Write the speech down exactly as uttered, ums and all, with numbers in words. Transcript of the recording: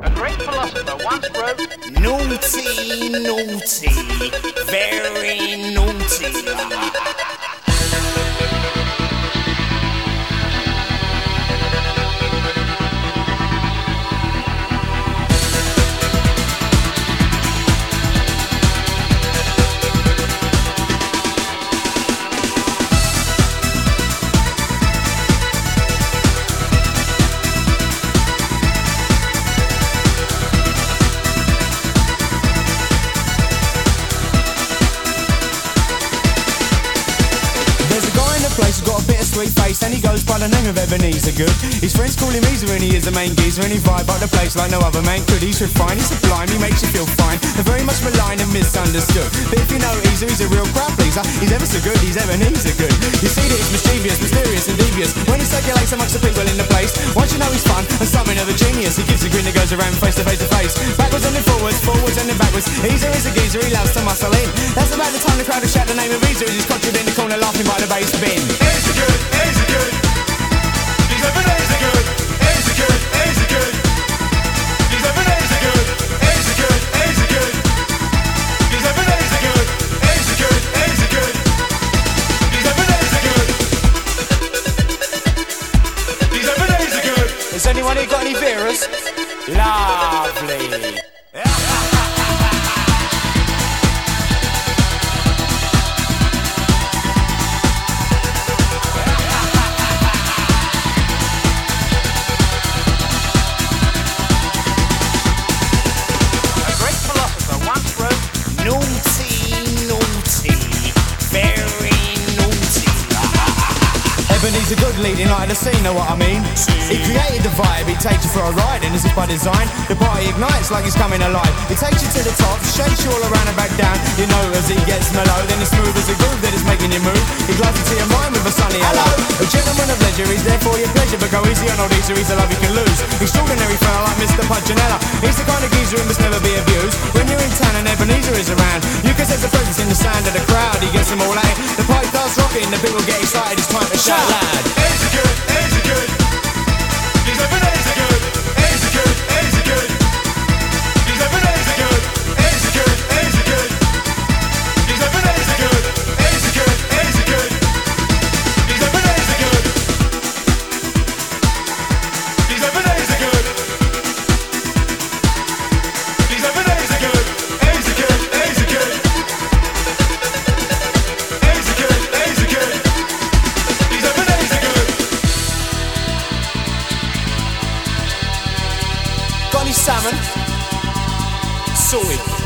A great philosopher once wrote, naughty, naughty, very naughty. Place has got a bit of sweet face and he goes by the name of Ebenezer Good. His friends call him Easer and he is the main geezer, and he vibe up the place like no other man could. He's refined, he's sublime, he makes you feel fine. They're very much maligned and misunderstood, but if you know Easer, he's a real crowd pleaser. He's ever so good, he's Ebenezer Good. You see that he's mischievous, mysterious and devious when he circulates amongst the people in the place. Once you know he's fun and something of a genius, he gives a grin that goes around face to face to face, backwards and then forwards, forwards and then backwards. Easer is a geezer, he loves to muscle in. That's about the time the crowd will shout the name of Easer as he's conjured in the corner laughing by the bass bin. Easer Good, Easer Good, he's Ebenezer Good. Easer Good, Easer Good, he's Ebenezer Good. Easer Good, Easer Good, he's Ebenezer Good. Easer Good, Easer Good, he's Ebenezer Good. He's Ebenezer Good. Has anyone here got any Veras? Lovely. Ebenezer Good leading light of the scene, know what I mean? He created the vibe, he takes you for a ride, and as if by design, the party ignites like it's coming alive. He takes you to the top, shakes you all around and back down. You know as he gets mellow, then it's smooth as a groove that is making you move. He glides into your mind with a sunny hello. A gentleman of leisure, he's there for your pleasure, but go easy on old Easer, he's a love you can lose. Extraordinary fella like Mister Punchinella, he's the kind of geezer who must never be abused. When you're in town and Ebenezer is around, you can sense the presence in the sound of the crowd. He gets them all out, the pipe starts rocking, the people get excited, it's time to shout loud. Easer Good, Easer Good, he's Ebenezer Good. Easer Good, Easer Good, he's Ebenezer Good. Easer Good, Easer Good, he's Ebenezer Good. Easer Good, Easer Good, he's Ebenezer Good. He's Ebenezer Good. He's Ebenezer Good. Easer Good, Easer Good, Easer Good, Easer Good, he's Ebenezer Good. Got any salmon? Sorted.